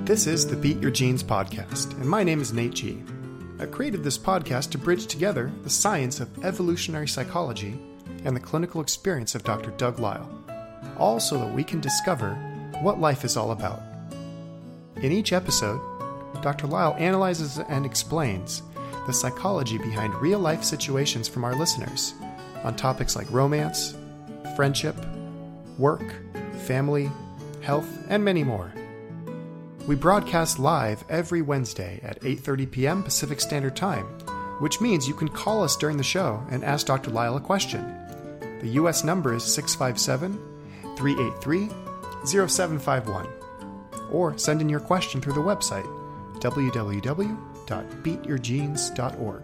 This is the Beat Your Genes podcast, and my name is Nate G. I created this podcast to bridge together the science of evolutionary psychology and the clinical experience of Dr. Doug Lisle, all so that we can discover what life is all about. In each episode, Dr. Lisle analyzes and explains the psychology behind real-life situations from our listeners on topics like romance, friendship, work, family, health, and many more. We broadcast live every Wednesday at 8:30 p.m. Pacific Standard Time, which means you can call us during the show and ask Dr. Lisle a question. The U.S. number is 657-383-0751. Or send in your question through the website, www.beatyourgenes.org.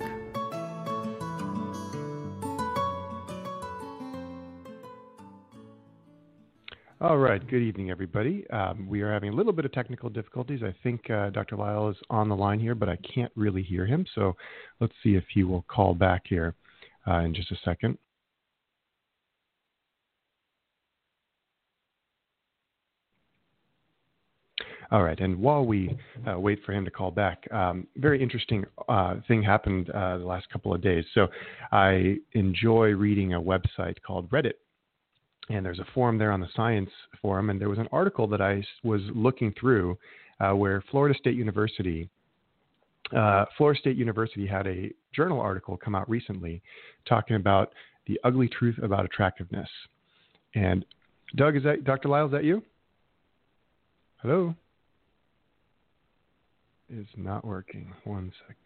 All right. Good evening, everybody. We are having a little bit of technical difficulties. I think Dr. Lisle is on the line here, but I can't really hear him. So let's see if he will call back here in just a second. All right. And while we wait for him to call back, very interesting thing happened the last couple of days. So I enjoy reading a website called Reddit. And there's a forum there on the science forum, and there was an article that I was looking through where Florida State University had a journal article come out recently talking about the ugly truth about attractiveness. And Doug, Dr. Lisle, is that you? Hello? It's not working. 1 second.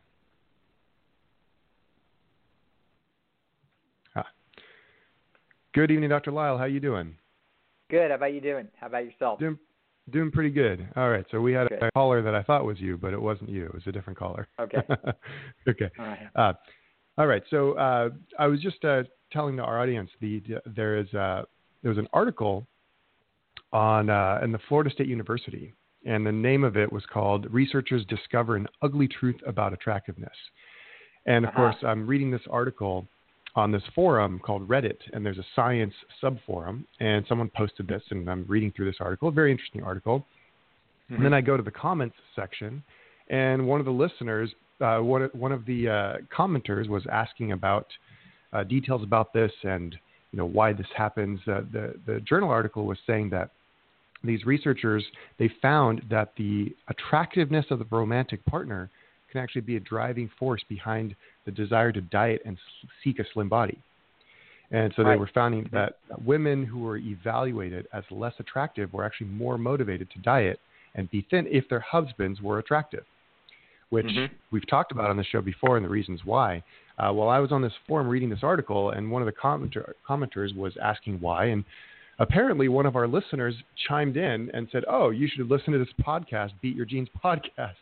Good evening, Dr. Lisle. How you doing? Good. How about you doing? How about yourself? Doing pretty good. All right. So we had a caller that I thought was you, but it wasn't you. It was a different caller. Okay. Okay. All right. So I was just telling our audience there was an article on in the Florida State University, and the name of it was called "Researchers Discover an Ugly Truth About Attractiveness." And of course, I'm reading this article on this forum called Reddit, and there's a science subforum, and someone posted this, and I'm reading through this article, a very interesting article. Mm-hmm. And then I go to the comments section, and one of the listeners, one of the commenters was asking about details about this and why this happens. The journal article was saying that these researchers, they found that the attractiveness of the romantic partner can actually be a driving force behind the desire to diet and seek a slim body. And so they were finding that women who were evaluated as less attractive were actually more motivated to diet and be thin if their husbands were attractive, which we've talked about on the show before and the reasons why. While I was on this forum reading this article, and one of the commenters was asking why, and apparently one of our listeners chimed in and said, "Oh, you should listen to this podcast, Beat Your Genes podcast."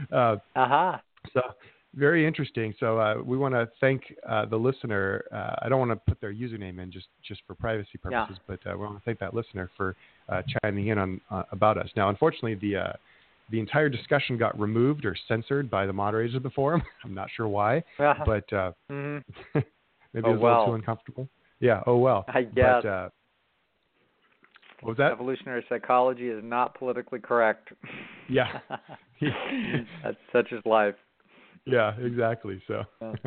So very interesting. So we want to thank the listener. I don't want to put their username in just for privacy purposes, but we want to thank that listener for chiming in on about us. Now, unfortunately, the entire discussion got removed or censored by the moderators of the forum. I'm not sure why, but maybe it was a little too uncomfortable. Yeah. Oh well. I guess. But, what was that? Evolutionary psychology is not politically correct. Yeah. That's such is life. Yeah, exactly. So,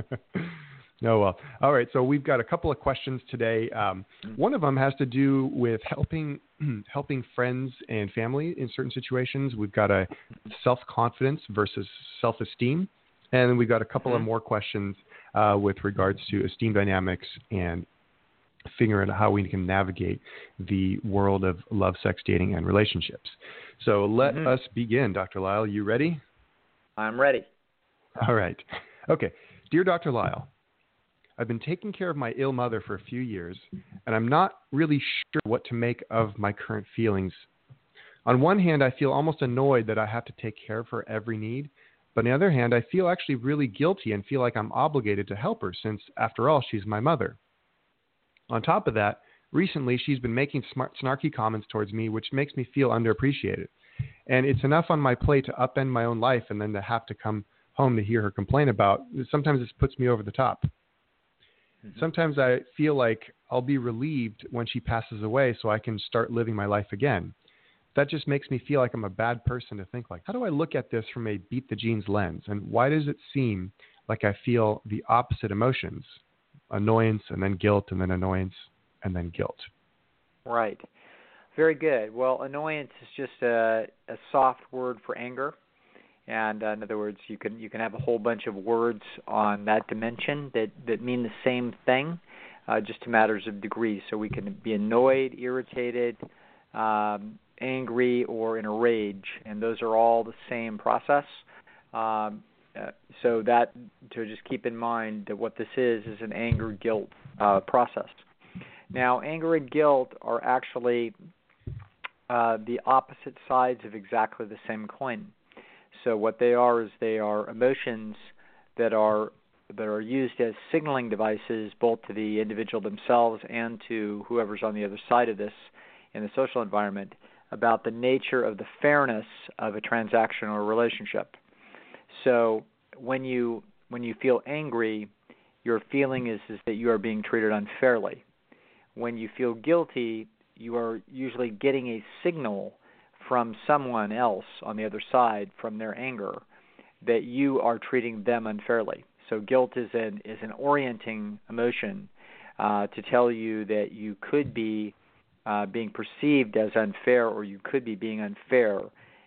no, well, all right. So we've got a couple of questions today. One of them has to do with helping friends and family in certain situations. We've got a self-confidence versus self-esteem, and then we've got a couple of more questions with regards to esteem dynamics and figuring out how we can navigate the world of love, sex, dating, and relationships. So let us begin. Dr. Lisle, you ready? I'm ready. All right. Okay. Dear Dr. Lisle, I've been taking care of my ill mother for a few years, and I'm not really sure what to make of my current feelings. On one hand, I feel almost annoyed that I have to take care of her every need, but on the other hand, I feel actually really guilty and feel like I'm obligated to help her since, after all, she's my mother. On top of that, recently she's been making snarky comments towards me, which makes me feel underappreciated. And it's enough on my plate to upend my own life and then to have to come home to hear her complain about. Sometimes this puts me over the top. Sometimes I feel like I'll be relieved when she passes away so I can start living my life again. that just makes me feel like I'm a bad person to think like, how do I look at this from a beat the jeans lens? And why does it seem like I feel the opposite emotions, annoyance and then guilt and then annoyance and then guilt? Right. Very good. Well, annoyance is just a soft word for anger. And in other words, you can have a whole bunch of words on that dimension that mean the same thing, just to matters of degree. So we can be annoyed, irritated, angry, or in a rage, and those are all the same process. So that to just keep in mind that what this is an anger-guilt process. Now, anger and guilt are actually the opposite sides of exactly the same coin. So what they are is they are emotions that are used as signaling devices both to the individual themselves and to whoever's on the other side of this in the social environment about the nature of the fairness of a transaction or a relationship. So when you feel angry, your feeling is that you are being treated unfairly. When you feel guilty, you are usually getting a signal from someone else on the other side from their anger that you are treating them unfairly. So guilt is an orienting emotion to tell you that you could be being perceived as unfair, or you could be being unfair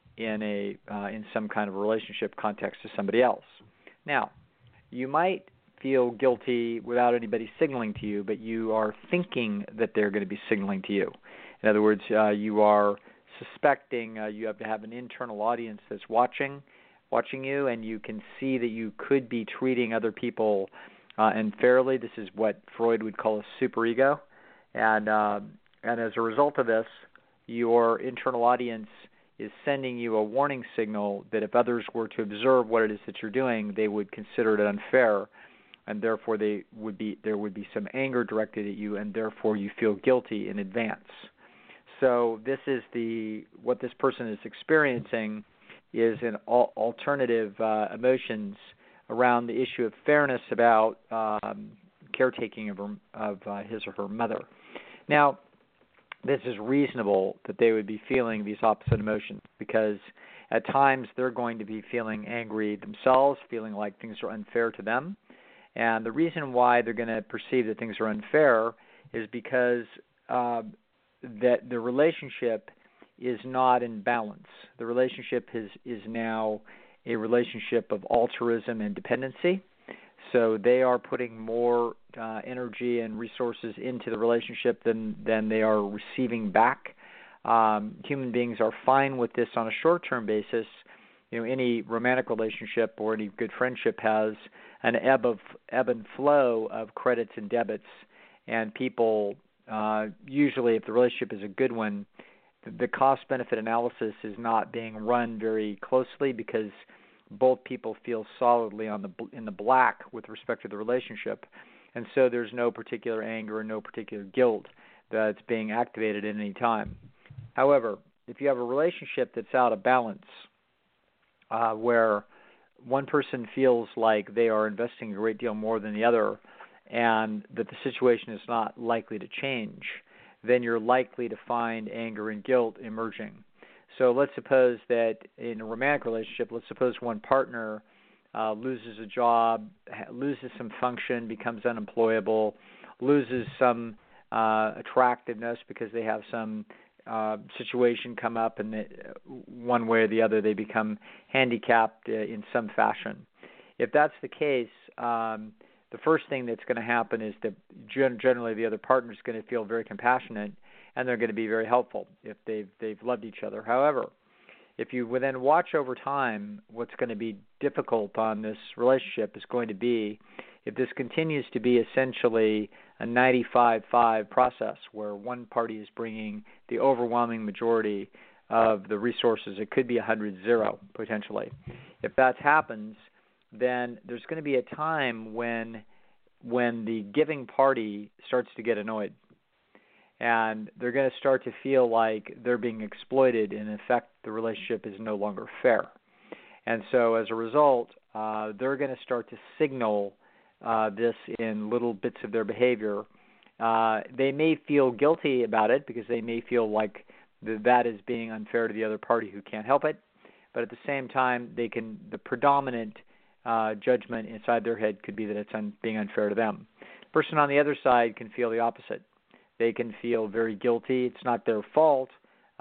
in some kind of relationship context to somebody else. Now, you might feel guilty without anybody signaling to you, but you are thinking that they're going to be signaling to you. In other words, you are suspecting you have to have an internal audience that's watching you, and you can see that you could be treating other people unfairly. This is what Freud would call a superego, and as a result of this, your internal audience is sending you a warning signal that if others were to observe what it is that you're doing, they would consider it unfair, and therefore there would be some anger directed at you, and therefore you feel guilty in advance. So this is what this person is experiencing is an alternative emotions around the issue of fairness about caretaking of his or her mother. Now, this is reasonable that they would be feeling these opposite emotions because at times they're going to be feeling angry themselves, feeling like things are unfair to them. And the reason why they're going to perceive that things are unfair is because that the relationship is not in balance. The relationship is now a relationship of altruism and dependency. So they are putting more energy and resources into the relationship than they are receiving back. Human beings are fine with this on a short-term basis. Any romantic relationship or any good friendship has an ebb and flow of credits and debits, and people usually, if the relationship is a good one, the cost-benefit analysis is not being run very closely because both people feel solidly in the black with respect to the relationship, and so there's no particular anger or no particular guilt that's being activated at any time. However, if you have a relationship that's out of balance, where one person feels like they are investing a great deal more than the other, and that the situation is not likely to change, then you're likely to find anger and guilt emerging. So let's suppose that in a romantic relationship, let's suppose one partner loses a job, loses some function, becomes unemployable, loses some attractiveness because they have some situation come up, and one way or the other they become handicapped in some fashion. If that's the case, the first thing that's going to happen is that generally the other partner is going to feel very compassionate, and they're going to be very helpful if they've loved each other. However, if you would then watch over time, what's going to be difficult on this relationship is going to be if this continues to be essentially a 95-5 process where one party is bringing the overwhelming majority of the resources. It could be 100-0 potentially. If that happens, then there's going to be a time when the giving party starts to get annoyed, and they're going to start to feel like they're being exploited, and in effect the relationship is no longer fair. And so as a result, they're going to start to signal this in little bits of their behavior. They may feel guilty about it because they may feel like that is being unfair to the other party who can't help it. But at the same time, the predominant judgment inside their head could be that it's being unfair to them. The person on the other side can feel the opposite. They can feel very guilty. It's not their fault,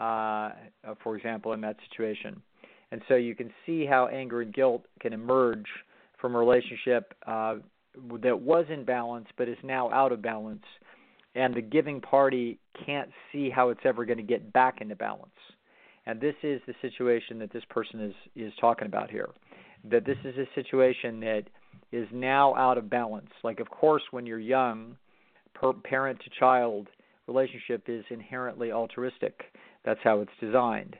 for example, in that situation. And so you can see how anger and guilt can emerge from a relationship that was in balance but is now out of balance, and the giving party can't see how it's ever going to get back into balance. And this is the situation that this person is talking about here, that this is a situation that is now out of balance. Like, of course, when you're young, parent to child relationship is inherently altruistic. That's how it's designed.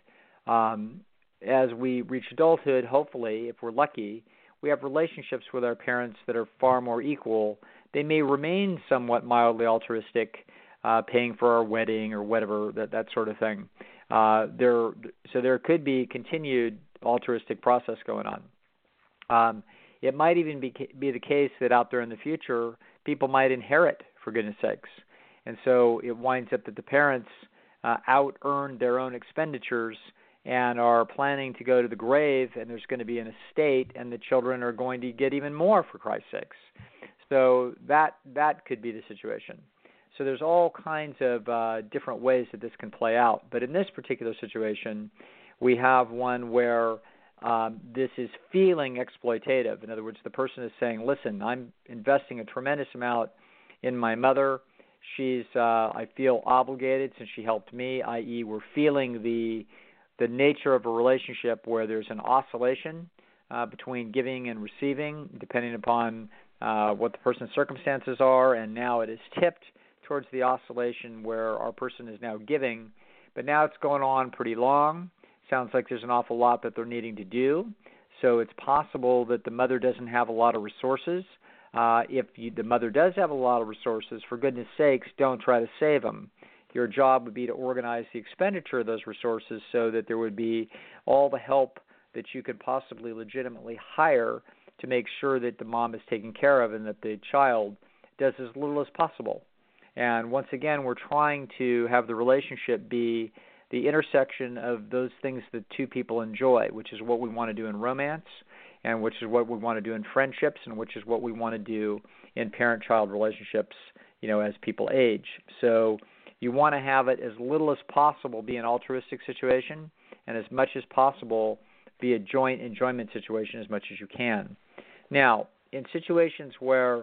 As we reach adulthood, hopefully, if we're lucky, we have relationships with our parents that are far more equal. They may remain somewhat mildly altruistic, paying for our wedding or whatever, that sort of thing. So there could be continued altruistic process going on. It might even be the case that out there in the future, people might inherit, for goodness sakes. And so it winds up that the parents out-earned their own expenditures and are planning to go to the grave, and there's going to be an estate, and the children are going to get even more, for Christ's sakes. So that could be the situation. So there's all kinds of different ways that this can play out. But in this particular situation, we have one where this is feeling exploitative. In other words, the person is saying, listen, I'm investing a tremendous amount in my mother. I feel obligated since she helped me, i.e. we're feeling the nature of a relationship where there's an oscillation between giving and receiving, depending upon what the person's circumstances are, and now it is tipped towards the oscillation where our person is now giving, but now it's going on pretty long. Sounds like there's an awful lot that they're needing to do, so it's possible that the mother doesn't have a lot of resources. If the mother does have a lot of resources, for goodness sakes, don't try to save them. Your job would be to organize the expenditure of those resources so that there would be all the help that you could possibly legitimately hire to make sure that the mom is taken care of and that the child does as little as possible. And once again, we're trying to have the relationship be the intersection of those things that two people enjoy, which is what we want to do in romance, and which is what we want to do in friendships, and which is what we want to do in parent-child relationships, as people age. So you want to have it as little as possible be an altruistic situation, and as much as possible be a joint enjoyment situation as much as you can. Now, in situations where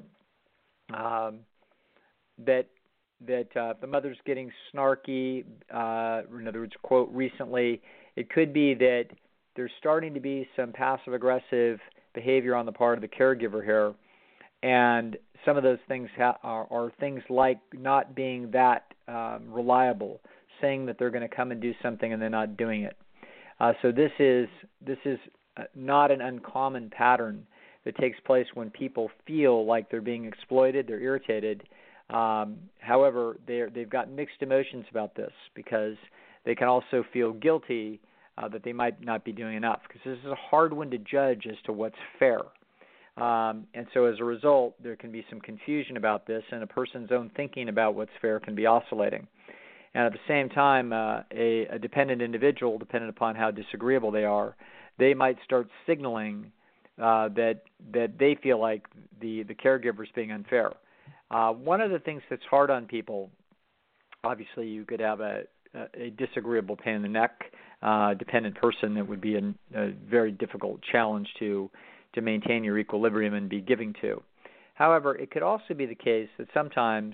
the mother's getting snarky, in other words, quote, recently, it could be that there's starting to be some passive-aggressive behavior on the part of the caregiver here, and some of those things are things like not being that reliable, saying that they're going to come and do something and they're not doing it. So this is not an uncommon pattern that takes place when people feel like they're being exploited, they're irritated. However, they've got mixed emotions about this because they can also feel guilty that they might not be doing enough, because this is a hard one to judge as to what's fair. And so as a result, there can be some confusion about this, and a person's own thinking about what's fair can be oscillating. And at the same time, a dependent individual, dependent upon how disagreeable they are, they might start signaling that they feel like the caregiver is being unfair. One of the things that's hard on people, obviously you could have a disagreeable pain in the neck, dependent person that would be a very difficult challenge to maintain your equilibrium and be giving to. However, it could also be the case that sometimes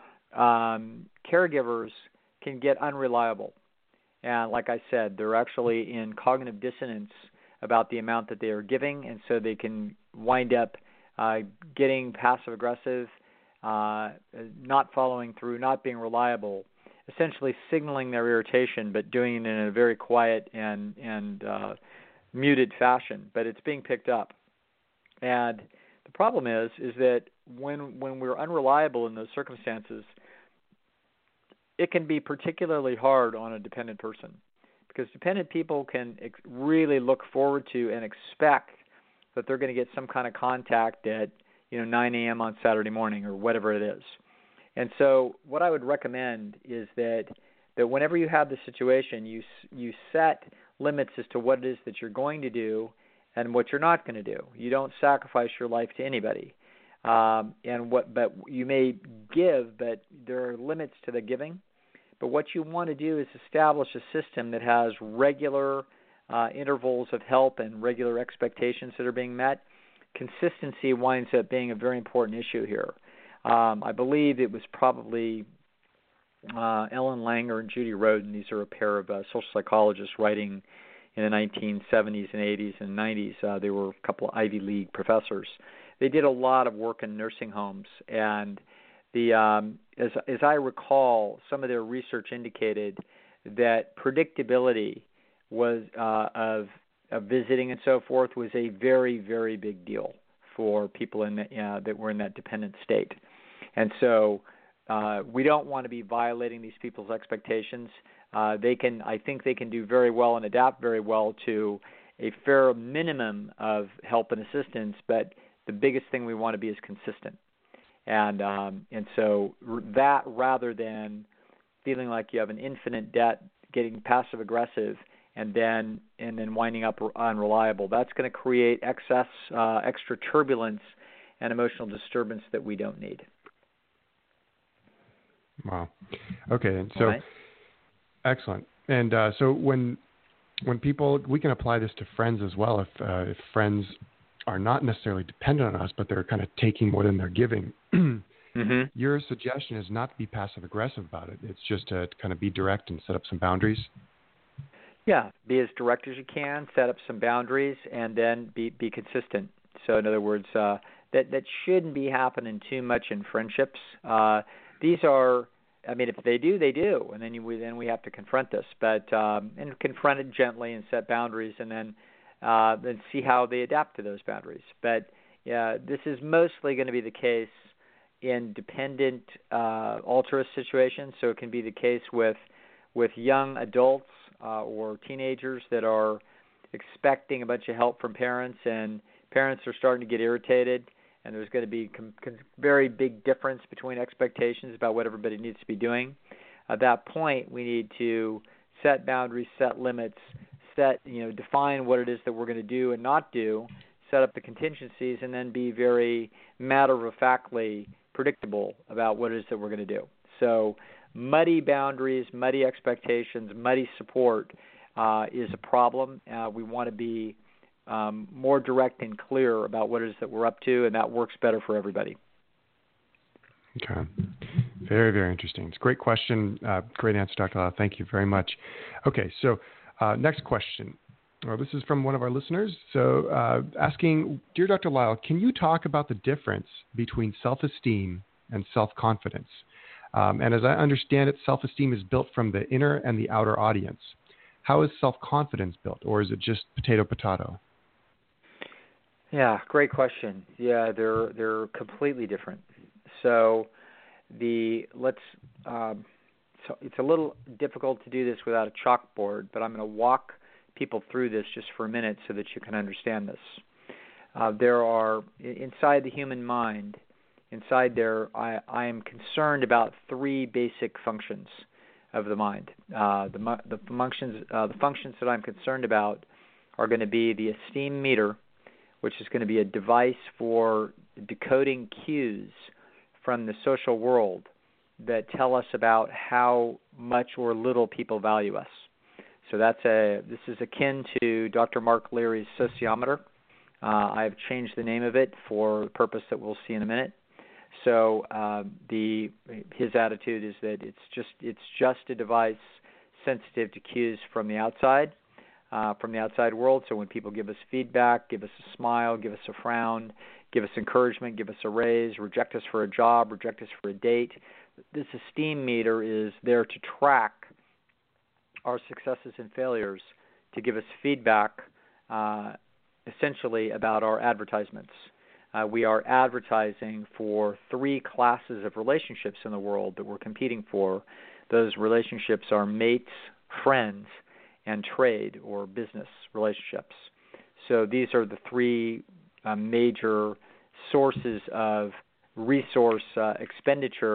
caregivers can get unreliable. And like I said, they're actually in cognitive dissonance about the amount that they are giving, and so they can wind up getting passive-aggressive, not following through, not being reliable, essentially signaling their irritation, but doing it in a very quiet and muted fashion. But it's being picked up. And the problem is that when we're unreliable in those circumstances, it can be particularly hard on a dependent person, because dependent people can really look forward to and expect that they're going to get some kind of contact at 9 a.m. on Saturday morning or whatever it is. And so what I would recommend is that that whenever you have the situation, you set limits as to what it is that you're going to do and what you're not going to do. You don't sacrifice your life to anybody. But you may give, but there are limits to the giving. But what you want to do is establish a system that has regular intervals of help and regular expectations that are being met. Consistency winds up being a very important issue here. I believe it was probably Ellen Langer and Judy Roden. These are a pair of social psychologists writing in the 1970s and 80s and 90s. They were a couple of Ivy League professors. They did a lot of work in nursing homes, and as I recall, some of their research indicated that predictability was of visiting and so forth was a very, very big deal for people that were in that dependent state. And so we don't want to be violating these people's expectations. I think they can do very well and adapt very well to a fair minimum of help and assistance, but the biggest thing we want to be is consistent. And so that, rather than feeling like you have an infinite debt, getting passive aggressive, and then winding up unreliable, that's going to create extra turbulence and emotional disturbance that we don't need. Wow. Okay, and so excellent. And so when people, we can apply this to friends as well. If friends are not necessarily dependent on us, but they're kind of taking more than they're giving. Mm-hmm. Your suggestion is not to be passive aggressive about it. It's just to kind of be direct and set up some boundaries. Yeah, be as direct as you can, set up some boundaries, and then be consistent. So in other words, that shouldn't be happening too much in friendships. These are, I mean, if they do, they do, and then we have to confront this, but and confront it gently and set boundaries, and then see how they adapt to those boundaries. But this is mostly going to be the case in dependent altruist situations. So it can be the case with young adults or teenagers that are expecting a bunch of help from parents, and parents are starting to get irritated, and there's going to be very big difference between expectations about what everybody needs to be doing. At that point, we need to set boundaries, set limits, define what it is that we're going to do and not do, set up the contingencies, and then be very matter-of-factly predictable about what it is that we're going to do. So muddy boundaries, muddy expectations, muddy support is a problem. We want to be more direct and clear about what it is that we're up to, and that works better for everybody. Okay. Very, very interesting. It's a great question. Great answer, Dr. Lyle. Thank you very much. Okay, so next question. Well, this is from one of our listeners. So asking, Dear Dr. Lyle, can you talk about the difference between self-esteem and self-confidence? And as I understand it, self-esteem is built from the inner and the outer audience. How is self-confidence built, or is it just potato? Yeah, great question. Yeah, they're completely different. So it's a little difficult to do this without a chalkboard, but I'm going to walk people through this just for a minute so that you can understand this. There are, inside the human mind, inside there, I am concerned about three basic functions of the mind. The functions that I'm concerned about are going to be the esteem meter, which is going to be a device for decoding cues from the social world that tell us about how much or little people value us. So this is akin to Dr. Mark Leary's sociometer. I've changed the name of it for the purpose that we'll see in a minute. So his attitude is that it's just a device sensitive to cues from the outside world. So when people give us feedback, give us a smile, give us a frown, give us encouragement, give us a raise, reject us for a job, reject us for a date, this esteem meter is there to track our successes and failures, to give us feedback essentially about our advertisements. We are advertising for three classes of relationships in the world that we're competing for. Those relationships are mates, friends, and trade or business relationships. So these are the three major sources of resource expenditure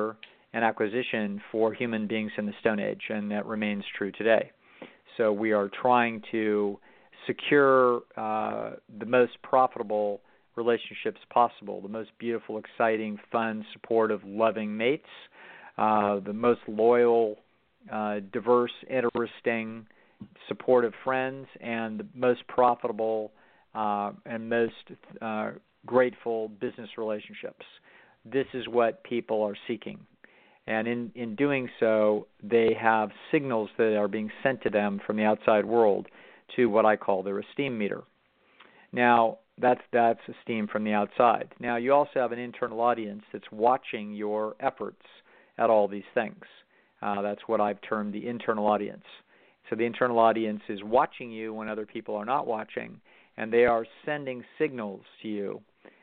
and acquisition for human beings in the Stone Age, and that remains true today. So we are trying to secure the most profitable relationships possible, the most beautiful, exciting, fun, supportive, loving mates, the most loyal, diverse, interesting, supportive friends, and the most profitable and most grateful business relationships. This is what people are seeking. And in doing so, they have signals that are being sent to them from the outside world to what I call their esteem meter. Now, that's esteem from the outside. Now, you also have an internal audience that's watching your efforts at all these things. That's what I've termed the internal audience. So the internal audience is watching you when other people are not watching, and they are sending signals to you.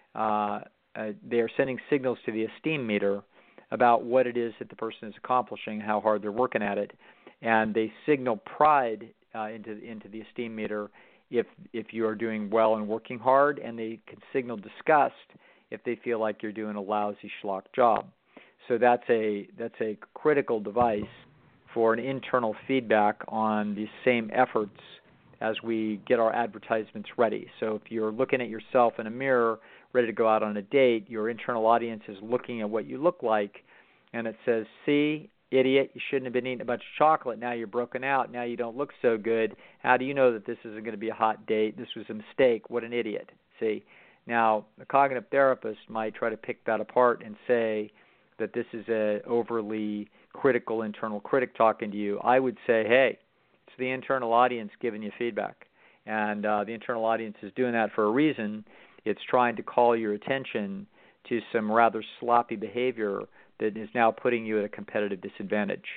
They are sending signals to the esteem meter about what it is that the person is accomplishing, how hard they're working at it, and they signal pride into the esteem meter if you are doing well and working hard, and they can signal disgust if they feel like you're doing a lousy schlock job. So that's a critical device for an internal feedback on the same efforts as we get our advertisements ready. So if you're looking at yourself in a mirror, ready to go out on a date, your internal audience is looking at what you look like, and it says, see, idiot, you shouldn't have been eating a bunch of chocolate. Now you're broken out. Now you don't look so good. How do you know that this isn't going to be a hot date? This was a mistake. What an idiot. See? Now, a cognitive therapist might try to pick that apart and say that this is an overly critical internal critic talking to you. I would say, hey, it's the internal audience giving you feedback. And the internal audience is doing that for a reason. It's trying to call your attention to some rather sloppy behavior that is now putting you at a competitive disadvantage.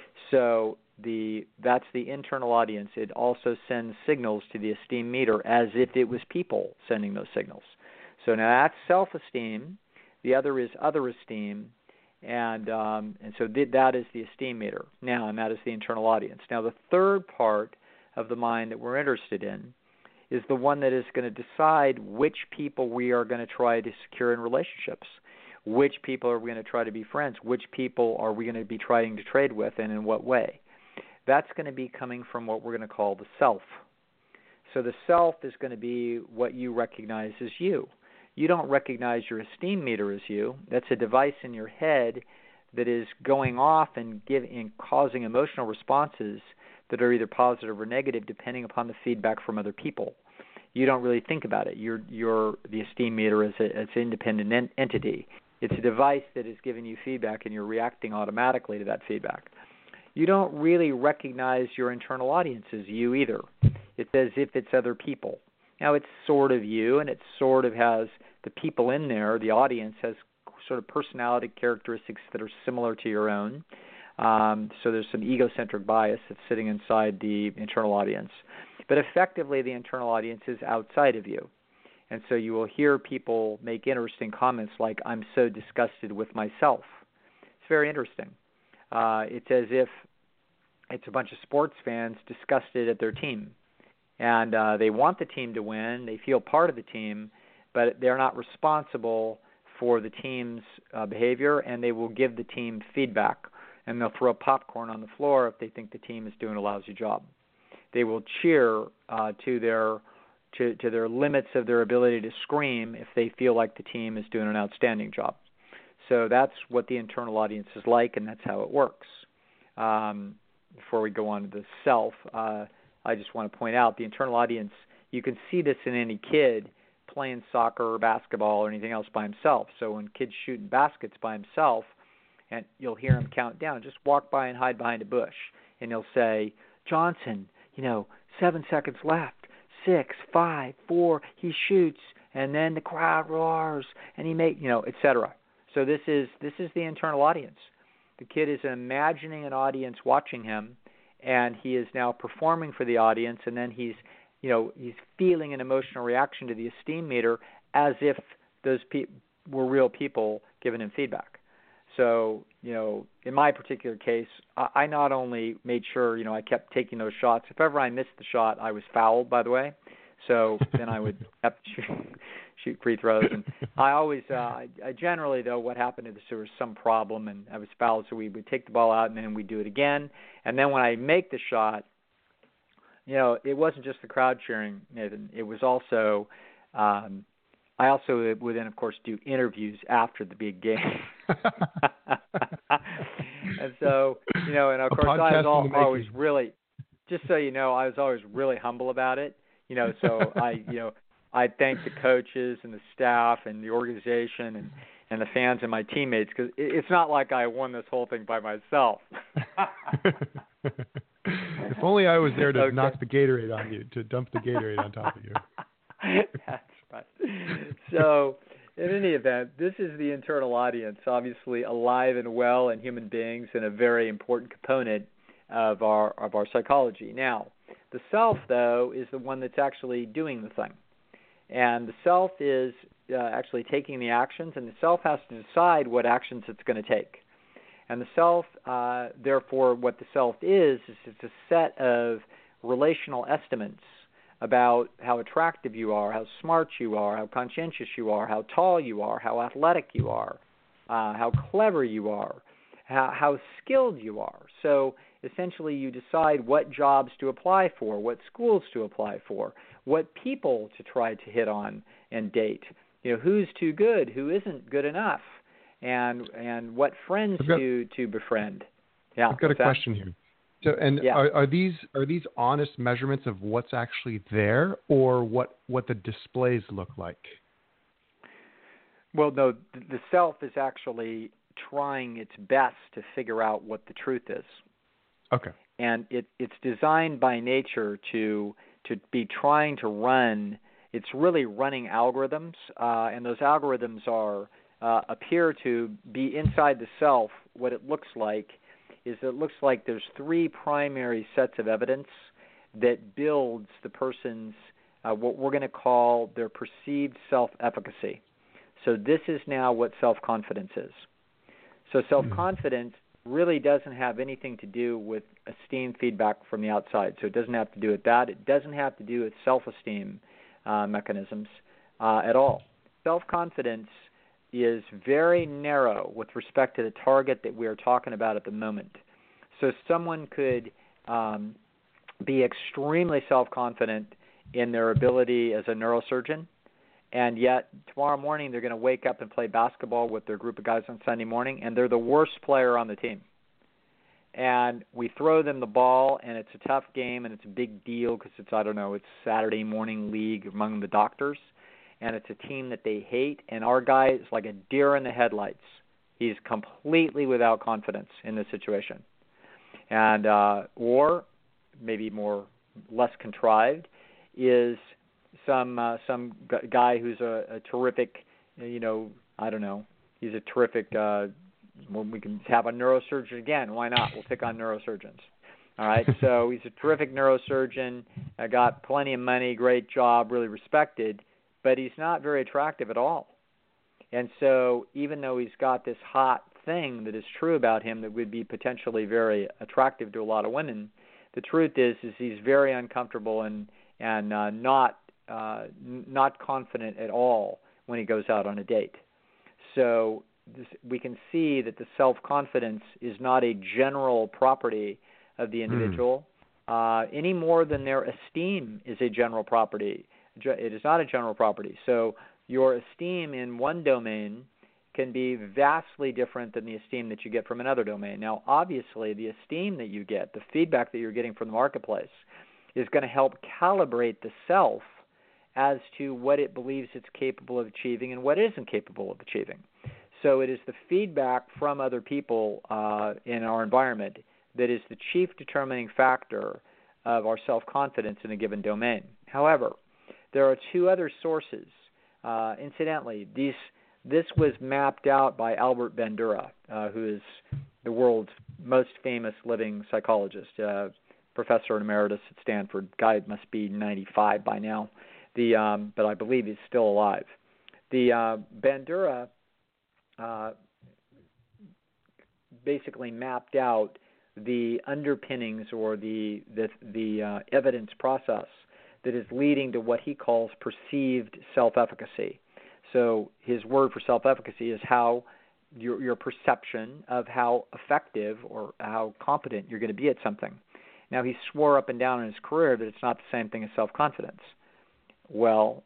So that's the internal audience. It also sends signals to the esteem meter as if it was people sending those signals. So now that's self-esteem. The other is other esteem. And so that is the esteem meter now, and that is the internal audience. Now the third part of the mind that we're interested in is the one that is going to decide which people we are going to try to secure in relationships, which people are we going to try to be friends, which people are we going to be trying to trade with, and in what way. That's going to be coming from what we're going to call the self. So the self is going to be what you recognize as you. You don't recognize your esteem meter as you. That's a device in your head that is going off and causing emotional responses that are either positive or negative depending upon the feedback from other people. You don't really think about it. You're the esteem meter as an independent entity. It's a device that is giving you feedback, and you're reacting automatically to that feedback. You don't really recognize your internal audience as you either. It's as if it's other people. Now, it's sort of you, and it sort of has the people in there, the audience has sort of personality characteristics that are similar to your own. So there's some egocentric bias that's sitting inside the internal audience. But effectively, the internal audience is outside of you. And so you will hear people make interesting comments like, I'm so disgusted with myself. It's very interesting. It's as if it's a bunch of sports fans disgusted at their team. And they want the team to win. They feel part of the team, but they're not responsible for the team's behavior, and they will give the team feedback. And they'll throw popcorn on the floor if they think the team is doing a lousy job. They will cheer to their limits of their ability to scream if they feel like the team is doing an outstanding job. So that's what the internal audience is like, and that's how it works. Before we go on to the self, I just want to point out the internal audience, you can see this in any kid playing soccer or basketball or anything else by himself. So when kids shooting baskets by himself, and you'll hear him count down, just walk by and hide behind a bush, and he'll say, Johnson, 7 seconds left, 6, 5, 4, he shoots, and then the crowd roars, and he etc. So this is the internal audience. The kid is imagining an audience watching him, and he is now performing for the audience, and then he's feeling an emotional reaction to the esteem meter as if those were real people giving him feedback. So, in my particular case, I not only made sure, I kept taking those shots. If ever I missed the shot, I was fouled, by the way. So then I would have to shoot free throws. And I always, I generally, though, what happened is there was some problem and I was fouled, so we would take the ball out and then we'd do it again. And then when I make the shot, it wasn't just the crowd cheering, Nathan. It was also, I also would then, of course, do interviews after the big game. And so, and of course, I was always really, just so you know, I was always really humble about it. So I thank the coaches and the staff and the organization and the fans and my teammates, because it's not like I won this whole thing by myself. If only I was there to knock the Gatorade on you, to dump the Gatorade on top of you. That's right. So, in any event, this is the internal audience, obviously alive and well and human beings, and a very important component of our psychology. Now, the self, though, is the one that's actually doing the thing. And the self is actually taking the actions, and the self has to decide what actions it's going to take. And the self, therefore, what the self is it's a set of relational estimates about how attractive you are, how smart you are, how conscientious you are, how tall you are, how athletic you are, how clever you are, how skilled you are. So essentially you decide what jobs to apply for, what schools to apply for, what people to try to hit on and date. Who's too good, who isn't good enough, and what friends to befriend. Yeah, I've got a question here. So, are these honest measurements of what's actually there, or what the displays look like? Well, no, the self is actually trying its best to figure out what the truth is. Okay. And it's designed by nature to be trying to run. It's really running algorithms, and those algorithms appear to be inside the self. What it looks like is there's three primary sets of evidence that builds the person's what we're going to call their perceived self-efficacy. So this is now what self-confidence is. So self-confidence really doesn't have anything to do with esteem feedback from the outside. So it doesn't have to do with that. It doesn't have to do with self-esteem mechanisms at all. Self-confidence is very narrow with respect to the target that we are talking about at the moment. So someone could be extremely self-confident in their ability as a neurosurgeon, and yet tomorrow morning they're going to wake up and play basketball with their group of guys on Sunday morning, and they're the worst player on the team. And we throw them the ball, and it's a tough game, and it's a big deal because it's Saturday morning league among the doctors, and it's a team that they hate, and our guy is like a deer in the headlights. He's completely without confidence in this situation. And or maybe less contrived is some guy who's a terrific, he's a terrific, we can have a neurosurgeon again. Why not? We'll pick on neurosurgeons. All right, so he's a terrific neurosurgeon, got plenty of money, great job, really respected, but he's not very attractive at all. And so even though he's got this hot thing that is true about him that would be potentially very attractive to a lot of women, the truth is he's very uncomfortable and not confident at all when he goes out on a date. So we can see that the self-confidence is not a general property of the individual any more than their esteem is a general property. It is not a general property. So your esteem in one domain can be vastly different than the esteem that you get from another domain. Now, obviously, the esteem that you get, the feedback that you're getting from the marketplace, is going to help calibrate the self as to what it believes it's capable of achieving and what it isn't capable of achieving. So it is the feedback from other people in our environment that is the chief determining factor of our self-confidence in a given domain. However, there are two other sources. Incidentally, this was mapped out by Albert Bandura, who is the world's most famous living psychologist, professor emeritus at Stanford. Guy must be 95 by now, but I believe he's still alive. The Bandura basically mapped out the underpinnings or the evidence process that is leading to what he calls perceived self-efficacy. So his word for self-efficacy is how your perception of how effective or how competent you're going to be at something. Now, he swore up and down in his career that it's not the same thing as self-confidence. Well,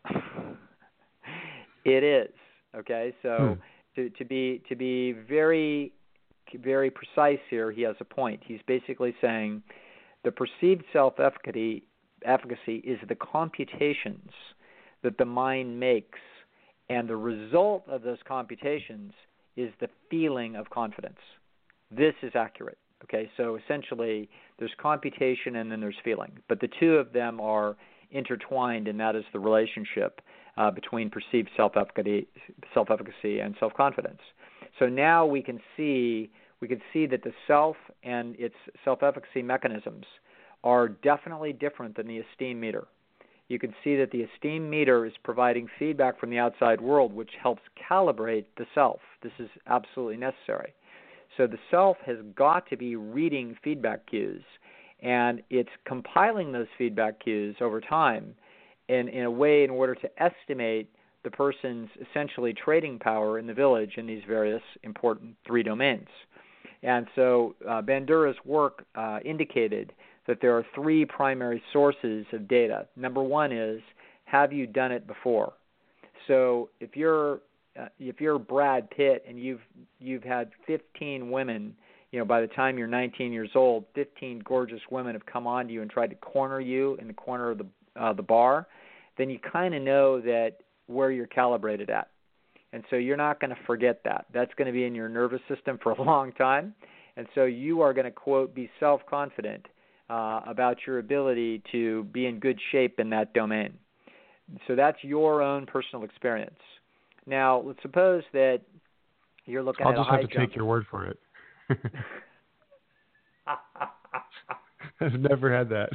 it is. Okay, so to be very, very precise here, he has a point. He's basically saying the perceived self-efficacy is the computations that the mind makes, and the result of those computations is the feeling of confidence. This is accurate. Okay, so essentially there's computation and then there's feeling, but the two of them are intertwined, and that is the relationship between perceived self-efficacy and self-confidence. So now we can see that the self and its self-efficacy mechanisms are definitely different than the esteem meter. You can see that the esteem meter is providing feedback from the outside world, which helps calibrate the self. This is absolutely necessary. So the self has got to be reading feedback cues, and it's compiling those feedback cues over time in a way in order to estimate the person's essentially trading power in the village in these various important three domains. And so Bandura's work indicated that there are three primary sources of data. Number one is, have you done it before? So if you're Brad Pitt and you've had 15 women, by the time you're 19 years old, 15 gorgeous women have come on to you and tried to corner you in the corner of the bar, then you kind of know that where you're calibrated at. And so you're not going to forget that. That's going to be in your nervous system for a long time. And so you are going to, quote, be self-confident about your ability to be in good shape in that domain. So that's your own personal experience. Now, let's suppose that you're looking at a high jump. I'll just have to take your word for it. I've never had that.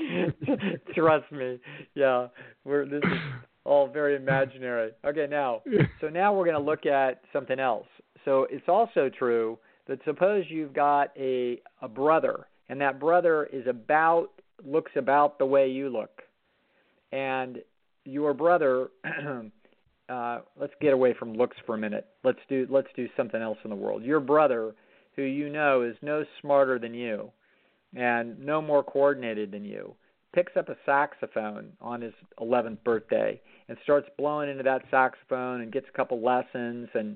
Trust me. Yeah, this is all very imaginary. Okay, now we're going to look at something else. So it's also true that suppose you've got a brother, and that brother looks about the way you look, and your brother. Let's get away from looks for a minute. Let's do something else in the world. Your brother, who you know is no smarter than you and no more coordinated than you, picks up a saxophone on his 11th birthday and starts blowing into that saxophone and gets a couple lessons, and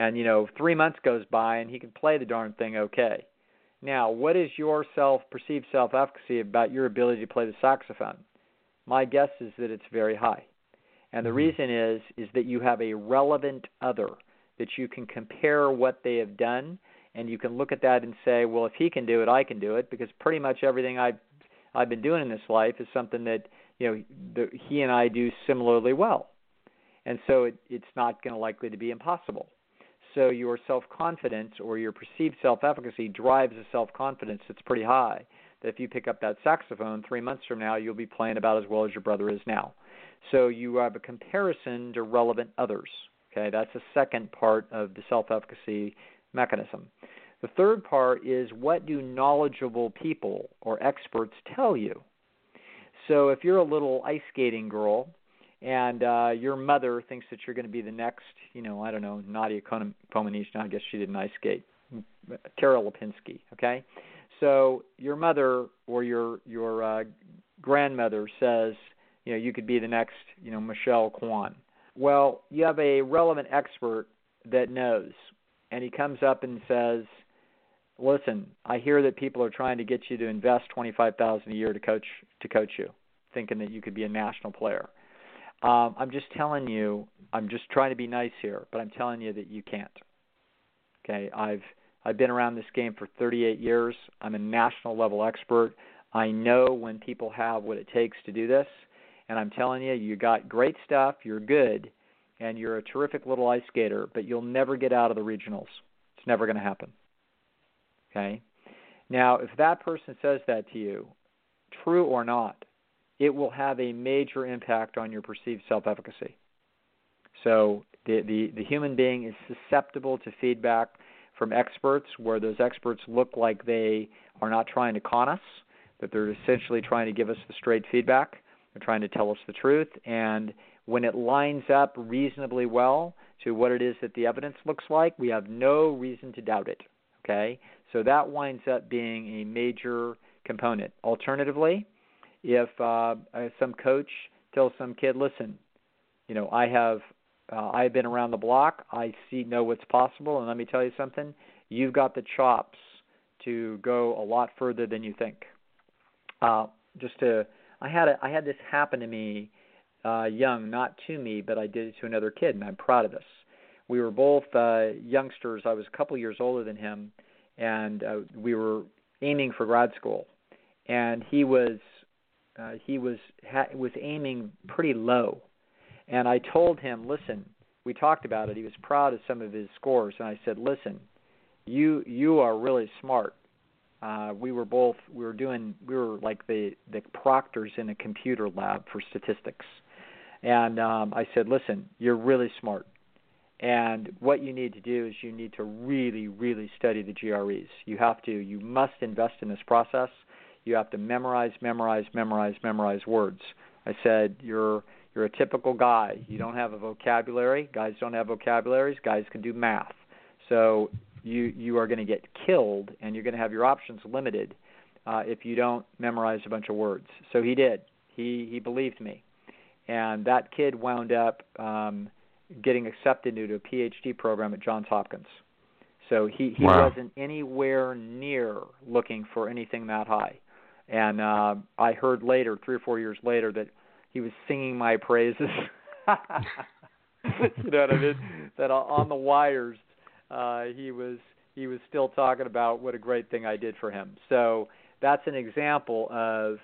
3 months goes by and he can play the darn thing okay. Now, what is your perceived self-efficacy about your ability to play the saxophone? My guess is that it's very high. And the reason is that you have a relevant other that you can compare what they have done, and you can look at that and say, well, if he can do it, I can do it, because pretty much everything I've been doing in this life is something that he and I do similarly well. And so it's not going to likely to be impossible. So your self-confidence or your perceived self-efficacy drives a self-confidence that's pretty high, that if you pick up that saxophone 3 months from now, you'll be playing about as well as your brother is now. So you have a comparison to relevant others. Okay, that's the second part of the self-efficacy mechanism. The third part is, what do knowledgeable people or experts tell you? So if you're a little ice skating girl and your mother thinks that you're going to be the next, Nadia Comaneci, I guess she didn't ice skate, Tara Lipinski, okay? So your mother or your grandmother says, you could be the next, Michelle Kwan. Well, you have a relevant expert that knows, and he comes up and says, listen, I hear that people are trying to get you to invest $25,000 a year to coach you, thinking that you could be a national player. I'm just telling you, I'm just trying to be nice here, but I'm telling you that you can't. Okay, I've been around this game for 38 years. I'm a national level expert. I know when people have what it takes to do this. And I'm telling you, you got great stuff, you're good, and you're a terrific little ice skater, but you'll never get out of the regionals. It's never going to happen. Okay? Now, if that person says that to you, true or not, it will have a major impact on your perceived self-efficacy. So the human being is susceptible to feedback from experts, where those experts look like they are not trying to con us, that they're essentially trying to give us the straight feedback. They're trying to tell us the truth. And when it lines up reasonably well to what it is that the evidence looks like, we have no reason to doubt it. Okay? So that winds up being a major component. Alternatively, if some coach tells some kid, listen, I've been around the block. I know what's possible, and let me tell you something. You've got the chops to go a lot further than you think. I had this happen to me young, not to me, but I did it to another kid, and I'm proud of this. We were both youngsters. I was a couple years older than him, and we were aiming for grad school, and he was aiming pretty low. And I told him, listen, we talked about it. He was proud of some of his scores, and I said, listen, you are really smart. We were like the proctors in a computer lab for statistics. And I said, listen, you're really smart. And what you need to do is you need to really, really study the GREs. You must invest in this process. You have to memorize words. I said, you're a typical guy. You don't have a vocabulary. Guys don't have vocabularies. Guys can do math. So you are going to get killed, and you're going to have your options limited if you don't memorize a bunch of words. So he did. He believed me. And that kid wound up getting accepted into a PhD program at Johns Hopkins. So he wasn't anywhere near looking for anything that high. And I heard later, 3 or 4 years later, that he was singing my praises. You know what I mean? That on the wires, he was still talking about what a great thing I did for him. So that's an example of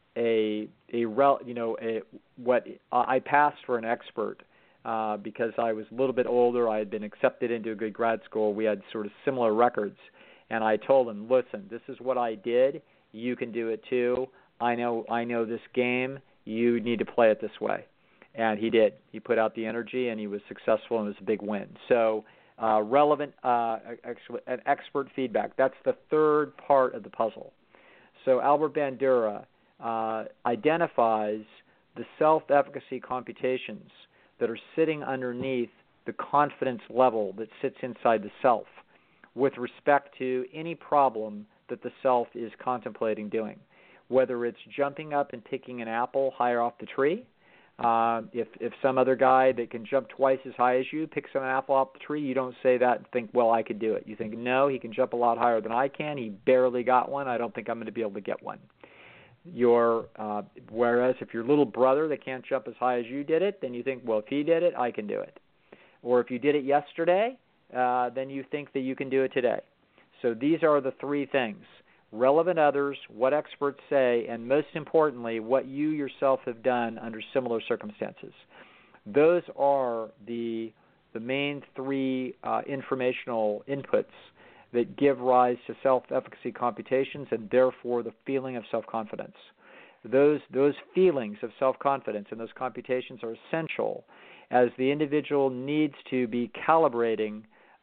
what I passed for an expert because I was a little bit older. I had been accepted into a good grad school. We had sort of similar records, and I told him, listen, this is what I did. You can do it too. I know this game. You need to play it this way. And he did. He put out the energy, and he was successful, and it was a big win. So relevant, expert feedback. That's the third part of the puzzle. So Albert Bandura identifies the self-efficacy computations that are sitting underneath the confidence level that sits inside the self with respect to any problem that the self is contemplating doing, whether it's jumping up and picking an apple higher off the tree. If some other guy that can jump twice as high as you picks an apple off the tree, you don't say that and think, well, I could do it. You think, no, he can jump a lot higher than I can. He barely got one. I don't think I'm going to be able to get one. Whereas if your little brother that can't jump as high as you did it, then you think, well, if he did it, I can do it. Or if you did it yesterday, then you think that you can do it today. So these are the three things: relevant others, what experts say, and most importantly, what you yourself have done under similar circumstances. Those are the main three informational inputs that give rise to self-efficacy computations and therefore the feeling of self-confidence. Those feelings of self-confidence and those computations are essential as the individual needs to be calibrating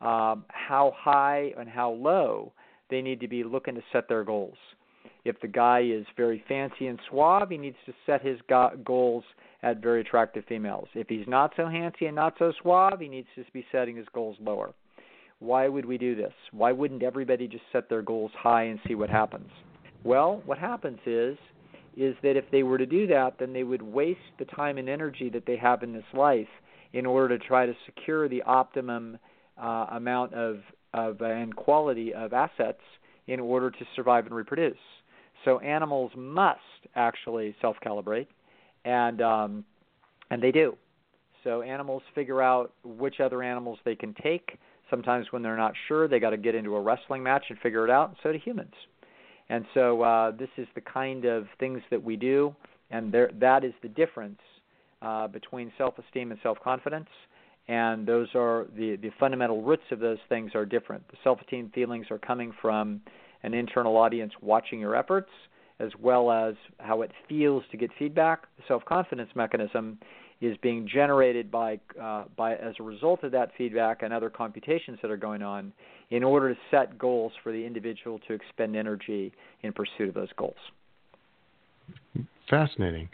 how high and how low they need to be looking to set their goals. If the guy is very fancy and suave, he needs to set his goals at very attractive females. If he's not so fancy and not so suave, he needs to be setting his goals lower. Why would we do this? Why wouldn't everybody just set their goals high and see what happens? Well, what happens is that if they were to do that, then they would waste the time and energy that they have in this life in order to try to secure the optimum amount of and quality of assets in order to survive and reproduce. So animals must actually self-calibrate, and they do. So animals figure out which other animals they can take. Sometimes when they're not sure, they got to get into a wrestling match and figure it out, and so do humans. And so this is the kind of things that we do, and that is the difference between self-esteem and self-confidence. And those are the fundamental roots of those things are different. The self-esteem feelings are coming from an internal audience watching your efforts, as well as how it feels to get feedback. The self-confidence mechanism is being generated by as a result of that feedback and other computations that are going on in order to set goals for the individual to expend energy in pursuit of those goals. Fascinating.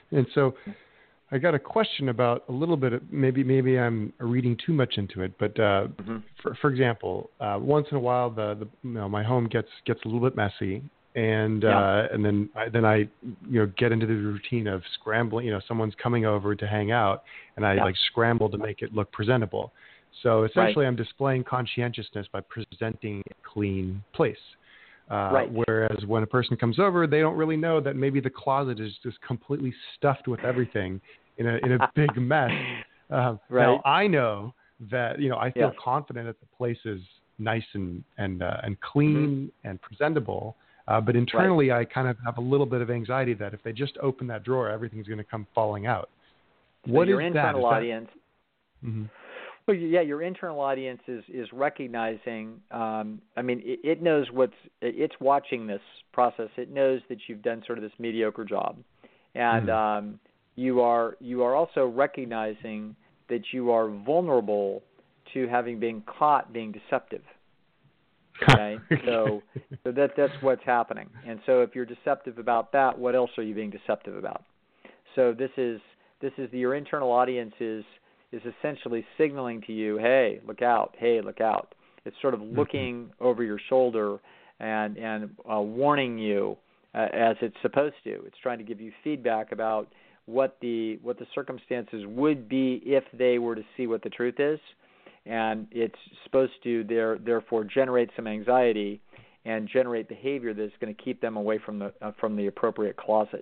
And so I got a question about a little bit of, maybe I'm reading too much into it, but for example, once in a while my home gets a little bit messy, and then I get into the routine of scrambling. Someone's coming over to hang out, and I like scramble to make it look presentable. So essentially, I'm displaying conscientiousness by presenting a clean place. Whereas when a person comes over, they don't really know that maybe the closet is just completely stuffed with everything in a big mess. Now I know that I feel confident that the place is nice and clean and presentable, but internally I kind of have a little bit of anxiety that if they just open that drawer, everything's going to come falling out. So what your internal audience? Well, your internal audience is recognizing. It knows it's watching this process. It knows that you've done sort of this mediocre job, and you are also recognizing that you are vulnerable to having been caught being deceptive. Okay, so that's what's happening. And so if you're deceptive about that, what else are you being deceptive about? So this is your internal audience is essentially signaling to you, hey, look out, hey, look out. It's sort of looking over your shoulder and warning you as it's supposed to. It's trying to give you feedback about what the circumstances would be if they were to see what the truth is, and it's supposed to therefore generate some anxiety and generate behavior that's going to keep them away from the appropriate closet.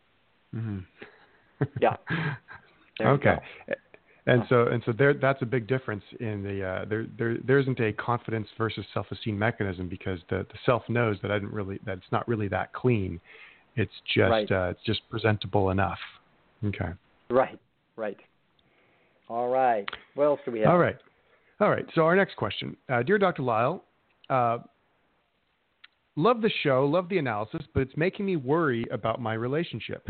Yeah. Okay. And so that's a big difference in there isn't a confidence versus self-esteem mechanism, because the self knows that that it's not really that clean. It's just it's just presentable enough. Okay. Right. All right. What else do we have? All right. So our next question, dear Dr. Lisle, love the show, love the analysis, but it's making me worry about my relationship.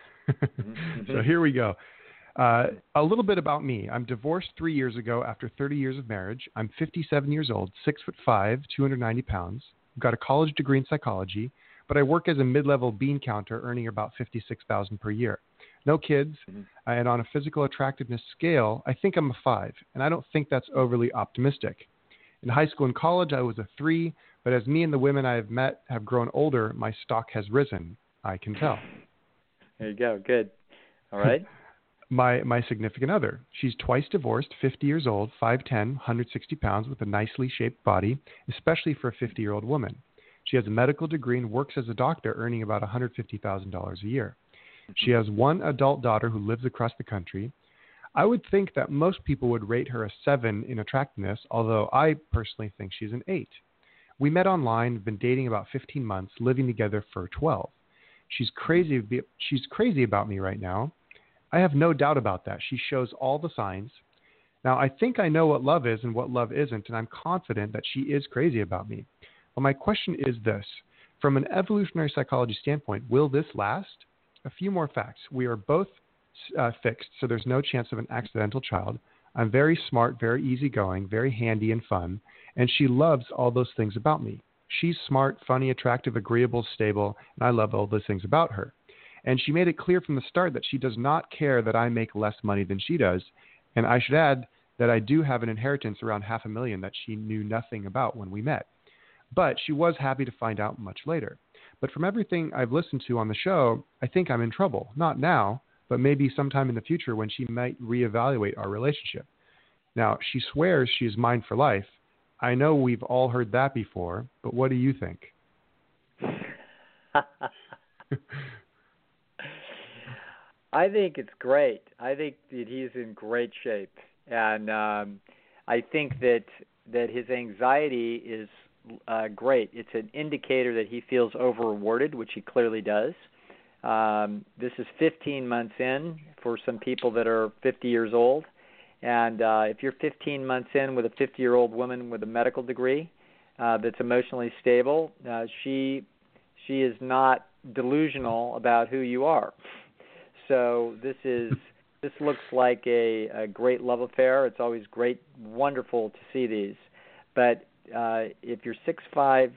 So here we go. A little bit about me. I'm divorced 3 years ago after 30 years of marriage. I'm 57 years old, 6'5", 290 pounds. I've got a college degree in psychology, but I work as a mid-level bean counter, earning about $56,000 per year. No kids, and on a physical attractiveness scale, I think I'm a 5, and I don't think that's overly optimistic. In high school and college, I was a 3, but as me and the women I have met have grown older, my stock has risen. I can tell. There you go. Good. All right. My significant other. She's twice divorced, 50 years old, 5'10", 160 pounds, with a nicely shaped body, especially for a 50-year-old woman. She has a medical degree and works as a doctor, earning about $150,000 a year. She has one adult daughter who lives across the country. I would think that most people would rate her a 7 in attractiveness, although I personally think she's an 8. We met online, have been dating about 15 months, living together for 12. She's crazy about me right now. I have no doubt about that. She shows all the signs. Now, I think I know what love is and what love isn't, and I'm confident that she is crazy about me. Well, my question is this. From an evolutionary psychology standpoint, will this last? A few more facts. We are both fixed, so there's no chance of an accidental child. I'm very smart, very easygoing, very handy and fun, and she loves all those things about me. She's smart, funny, attractive, agreeable, stable, and I love all those things about her. And she made it clear from the start that she does not care that I make less money than she does. And I should add that I do have an inheritance around $500,000 that she knew nothing about when we met. But she was happy to find out much later. But from everything I've listened to on the show, I think I'm in trouble. Not now, but maybe sometime in the future when she might reevaluate our relationship. Now, she swears she is mine for life. I know we've all heard that before, but what do you think? I think it's great. I think that he's in great shape, and I think that his anxiety is great. It's an indicator that he feels over-rewarded, which he clearly does. This is 15 months in for some people that are 50 years old, and if you're 15 months in with a 50-year-old woman with a medical degree that's emotionally stable, she is not delusional about who you are. So this looks like a great love affair. It's always wonderful to see these. But if you're 6'5",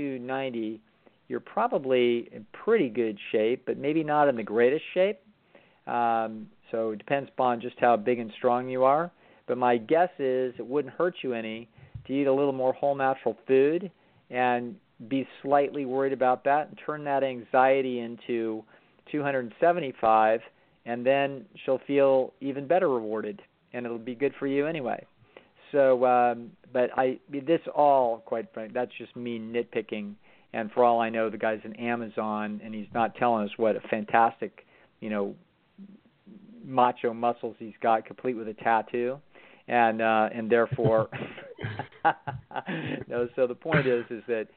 290, you're probably in pretty good shape, but maybe not in the greatest shape. So it depends upon just how big and strong you are. But my guess is it wouldn't hurt you any to eat a little more whole natural food and be slightly worried about that and turn that anxiety into 275, and then she'll feel even better rewarded, and it'll be good for you anyway. So, but this all, quite frankly, that's just me nitpicking. And for all I know, the guy's in Amazon, and he's not telling us what a fantastic, macho muscles he's got, complete with a tattoo, and therefore, no. So the point is that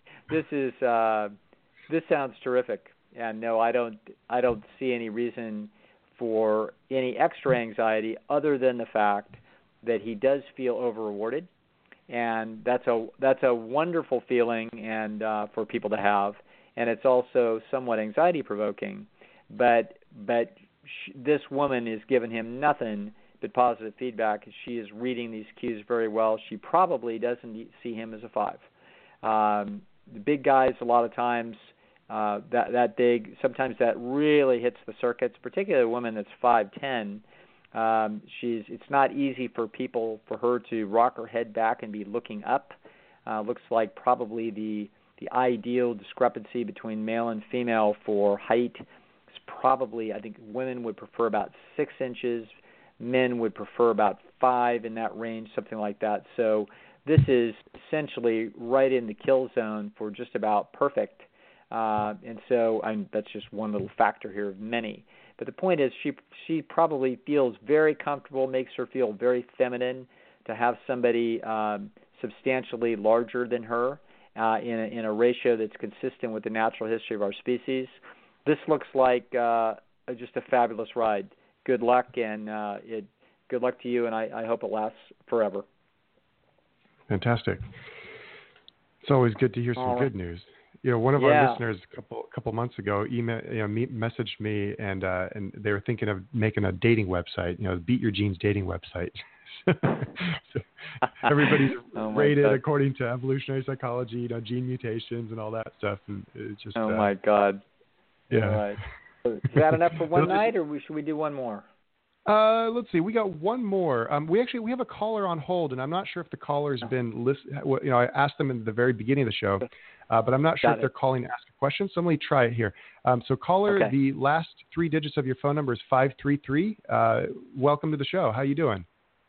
this sounds terrific, and no, I don't see any reason for any extra anxiety other than the fact that he does feel over-rewarded, and that's a wonderful feeling and for people to have, and it's also somewhat anxiety-provoking. But this woman is giving him nothing but positive feedback. She is reading these cues very well. She probably doesn't see him as a 5. The big guys, a lot of times, that big, sometimes that really hits the circuits, particularly a woman that's 5'10". It's not easy for her to rock her head back and be looking up. Looks like probably the ideal discrepancy between male and female for height is probably, I think women would prefer about 6 inches, men would prefer about 5, in that range, something like that. So this is essentially right in the kill zone for just about perfect. And so that's just one little factor here of many. But the point is she probably feels very comfortable, makes her feel very feminine to have somebody substantially larger than her in a ratio that's consistent with the natural history of our species. This looks like just a fabulous ride. Good luck, and good luck to you, and I hope it lasts forever. Fantastic. It's always good to hear some good news. One of our listeners a couple months ago messaged me, and they were thinking of making a dating website, Beat Your Genes dating website. So everybody's rated according to evolutionary psychology, gene mutations and all that stuff, and it's just. Oh my God! Yeah. All right. Is that enough for one night, or should we do one more? Let's see. We got one more. We have a caller on hold, and I'm not sure if the caller's been listening. I asked them in the very beginning of the show, but I'm not sure if they're calling to ask a question. So let me try it here. So caller, the last 3 digits of your phone number is 533. Welcome to the show. How you doing?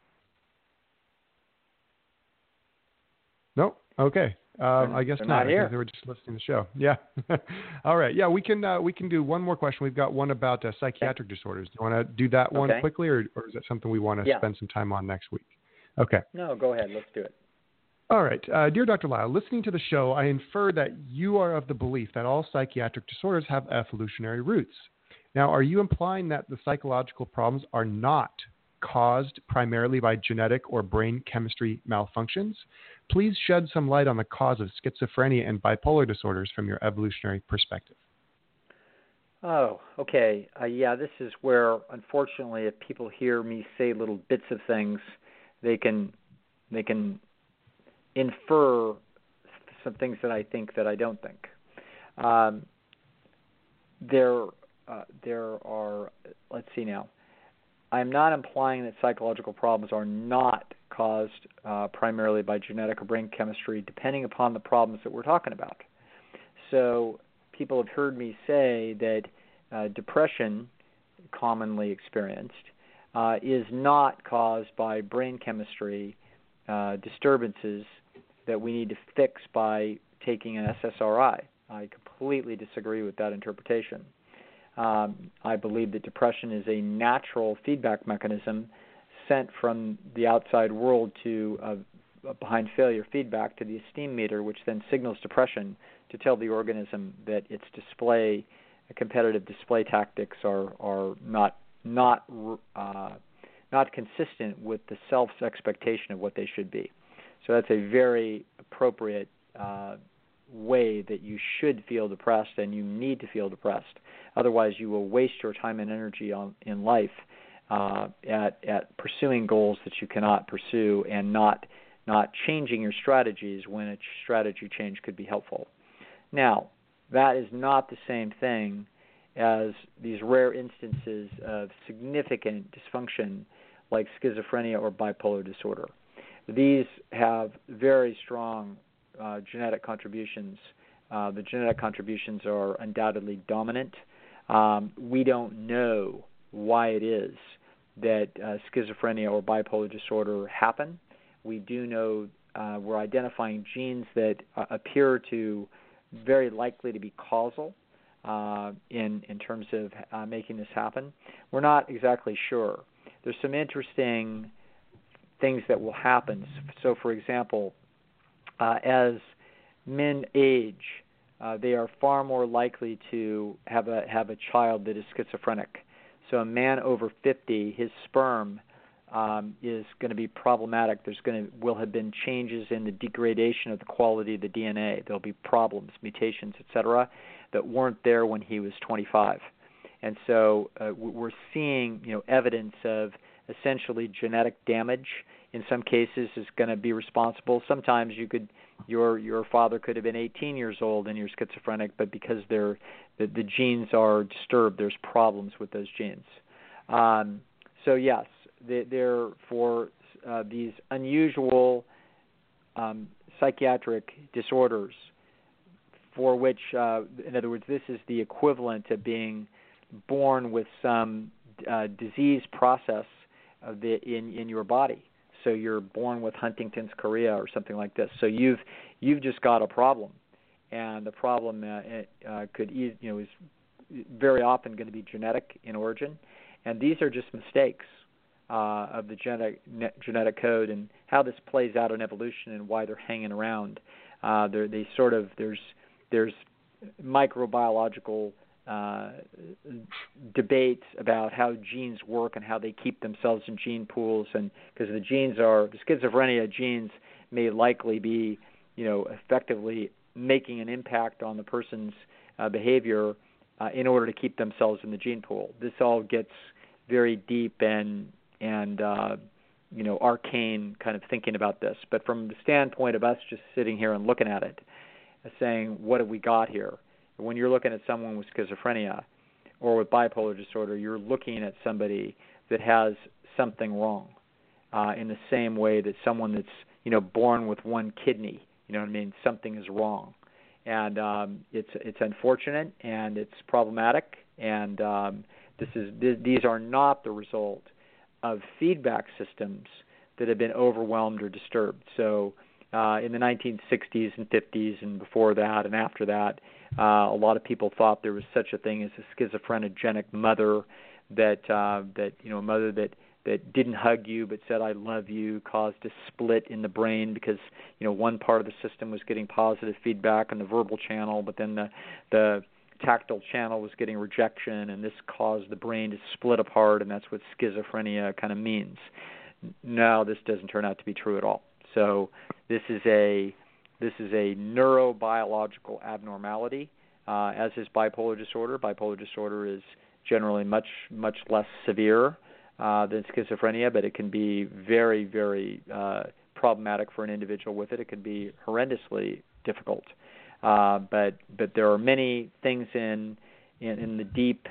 No? Okay. I guess not. Here. They were just listening to the show. Yeah. All right. Yeah, we can do one more question. We've got one about psychiatric disorders. Do you want to do that one quickly, or is that something we want to spend some time on next week? Okay. No, go ahead. Let's do it. All right. Dear Dr. Lisle, listening to the show, I infer that you are of the belief that all psychiatric disorders have evolutionary roots. Now, are you implying that the psychological problems are not caused primarily by genetic or brain chemistry malfunctions? Please shed some light on the cause of schizophrenia and bipolar disorders from your evolutionary perspective. Oh, okay. This is where, unfortunately, if people hear me say little bits of things, they can infer some things that I think that I don't think. There are. Let's see now. I'm not implying that psychological problems are not caused primarily by genetic or brain chemistry, depending upon the problems that we're talking about. So people have heard me say that depression, commonly experienced, is not caused by brain chemistry disturbances that we need to fix by taking an SSRI. I completely disagree with that interpretation. I believe that depression is a natural feedback mechanism sent from the outside world to behind failure feedback to the esteem meter, which then signals depression to tell the organism that its competitive display tactics are not consistent with the self's expectation of what they should be. So that's a very appropriate way that you should feel depressed, and you need to feel depressed. Otherwise, you will waste your time and energy in life at pursuing goals that you cannot pursue, and not changing your strategies when a strategy change could be helpful. Now, that is not the same thing as these rare instances of significant dysfunction like schizophrenia or bipolar disorder. These have very strong genetic contributions. The genetic contributions are undoubtedly dominant. We don't know why it is that schizophrenia or bipolar disorder happen. We do know we're identifying genes that appear to very likely to be causal in terms of making this happen. We're not exactly sure. There's some interesting things that will happen. So, for example, as men age, they are far more likely to have a child that is schizophrenic. So a man over 50, his sperm is going to be problematic. Will have been changes in the degradation of the quality of the DNA. There'll be problems, mutations, etc., that weren't there when he was 25. And so we're seeing, evidence of essentially genetic damage. In some cases, is going to be responsible. Sometimes your father could have been 18 years old and you're schizophrenic, but because the genes are disturbed, there's problems with those genes. So yes, they're for these unusual psychiatric disorders, for which, in other words, this is the equivalent of being born with some disease process in your body. So you're born with Huntington's chorea or something like this. So you've just got a problem, and the problem is very often going to be genetic in origin, and these are just mistakes of the genetic code, and how this plays out in evolution and why they're hanging around. There's microbiological debates about how genes work and how they keep themselves in gene pools, and because the schizophrenia genes may likely be, effectively making an impact on the person's behavior in order to keep themselves in the gene pool. This all gets very deep and arcane kind of thinking about this. But from the standpoint of us just sitting here and looking at it, saying, what have we got here? When you're looking at someone with schizophrenia or with bipolar disorder, you're looking at somebody that has something wrong in the same way that someone that's, born with one kidney, something is wrong. And it's unfortunate and it's problematic, and these are not the result of feedback systems that have been overwhelmed or disturbed. So in the 1960s and 50s and before that and after that, a lot of people thought there was such a thing as a schizophrenogenic mother, a mother that didn't hug you but said I love you, caused a split in the brain because one part of the system was getting positive feedback on the verbal channel, but then the tactile channel was getting rejection, and this caused the brain to split apart, and that's what schizophrenia kind of means. No, this doesn't turn out to be true at all. So this is a neurobiological abnormality, as is bipolar disorder. Bipolar disorder is generally much, much less severe than schizophrenia, but it can be very, very problematic for an individual with it. It can be horrendously difficult. But there are many things in the deep,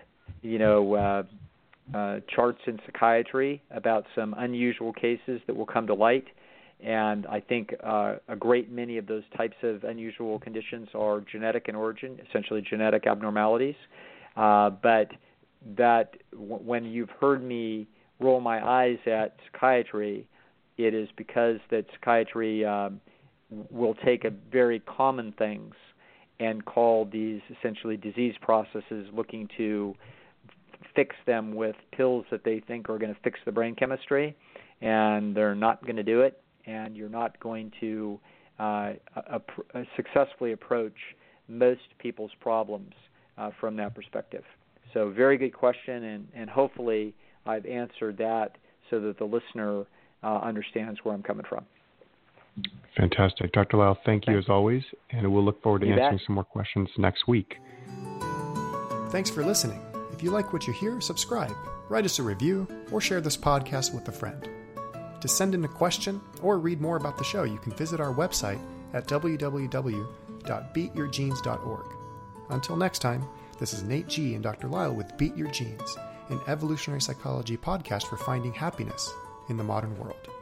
charts in psychiatry about some unusual cases that will come to light. And I think a great many of those types of unusual conditions are genetic in origin, essentially genetic abnormalities. But that when you've heard me roll my eyes at psychiatry, it is because that psychiatry will take a very common things and call these essentially disease processes, looking to fix them with pills that they think are going to fix the brain chemistry, and they're not going to do it. And you're not going to successfully approach most people's problems from that perspective. So very good question, and hopefully I've answered that so that the listener understands where I'm coming from. Fantastic. Dr. Lisle, thank you as always, and we'll look forward to answering some more questions next week. Thanks for listening. If you like what you hear, subscribe, write us a review, or share this podcast with a friend. To send in a question or read more about the show, you can visit our website at www.beatyourgenes.org. Until next time, This is Nate G and Dr. Lyle with Beat Your Genes, an evolutionary psychology podcast for finding happiness in the modern world.